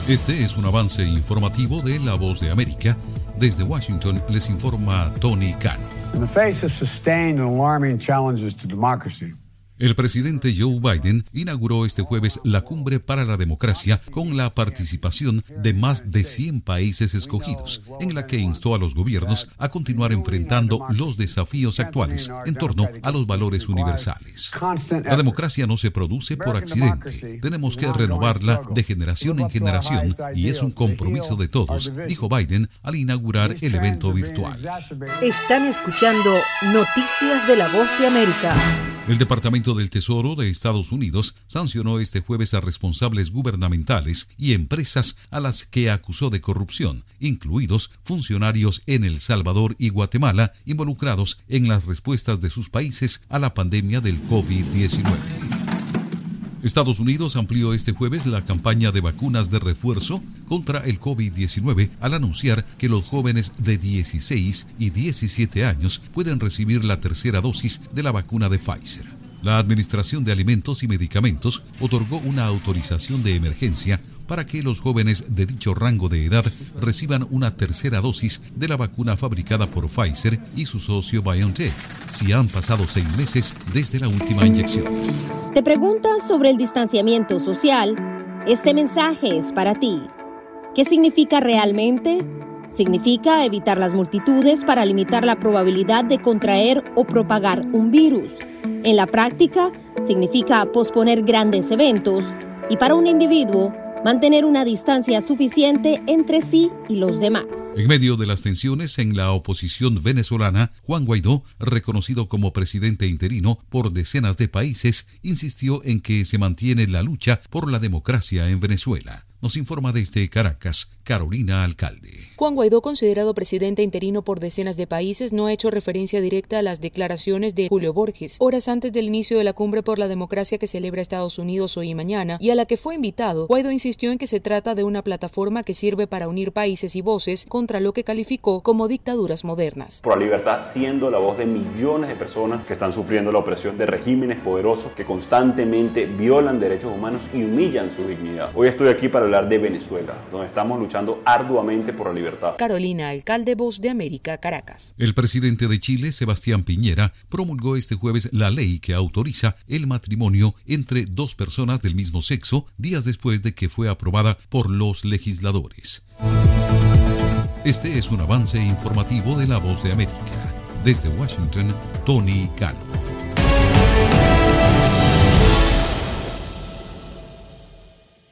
Este es un avance informativo de La Voz de América. Desde Washington les informa Tony Cano. In the face of sustained and alarming challenges to democracy, el presidente Joe Biden inauguró este jueves la Cumbre para la Democracia con la participación de más de 100 países escogidos, en la que instó a los gobiernos a continuar enfrentando los desafíos actuales en torno a los valores universales. La democracia no se produce por accidente. Tenemos que renovarla de generación en generación y es un compromiso de todos, dijo Biden al inaugurar el evento virtual. Están escuchando Noticias de La Voz de América. El Departamento del Tesoro de Estados Unidos sancionó este jueves a responsables gubernamentales y empresas a las que acusó de corrupción, incluidos funcionarios en El Salvador y Guatemala involucrados en las respuestas de sus países a la pandemia del COVID-19. Estados Unidos amplió este jueves la campaña de vacunas de refuerzo contra el COVID-19 al anunciar que los jóvenes de 16 y 17 años pueden recibir la tercera dosis de la vacuna de Pfizer. La Administración de Alimentos y Medicamentos otorgó una autorización de emergencia para que los jóvenes de dicho rango de edad reciban una tercera dosis de la vacuna fabricada por Pfizer y su socio BioNTech, si han pasado 6 meses desde la última inyección. ¿Te preguntas sobre el distanciamiento social? Este mensaje es para ti. ¿Qué significa realmente? Significa evitar las multitudes para limitar la probabilidad de contraer o propagar un virus. En la práctica, significa posponer grandes eventos y para un individuo, mantener una distancia suficiente entre sí y los demás. En medio de las tensiones en la oposición venezolana, Juan Guaidó, reconocido como presidente interino por decenas de países, insistió en que se mantiene la lucha por la democracia en Venezuela. Nos informa desde Caracas, Carolina Alcalde. Juan Guaidó, considerado presidente interino por decenas de países, no ha hecho referencia directa a las declaraciones de Julio Borges, horas antes del inicio de la Cumbre por la Democracia que celebra Estados Unidos hoy y mañana, y a la que fue invitado. Guaidó insistió en que se trata de una plataforma que sirve para unir países y voces contra lo que calificó como dictaduras modernas. Por la libertad, siendo la voz de millones de personas que están sufriendo la opresión de regímenes poderosos que constantemente violan derechos humanos y humillan su dignidad. Hoy estoy aquí para hablar de Venezuela, donde estamos luchando arduamente por la libertad. Carolina Alcalde, Voz de América, Caracas. El presidente de Chile, Sebastián Piñera, promulgó este jueves la ley que autoriza el matrimonio entre 2 personas del mismo sexo, días después de que fue aprobada por los legisladores. Este es un avance informativo de La Voz de América. Desde Washington, Tony Cano.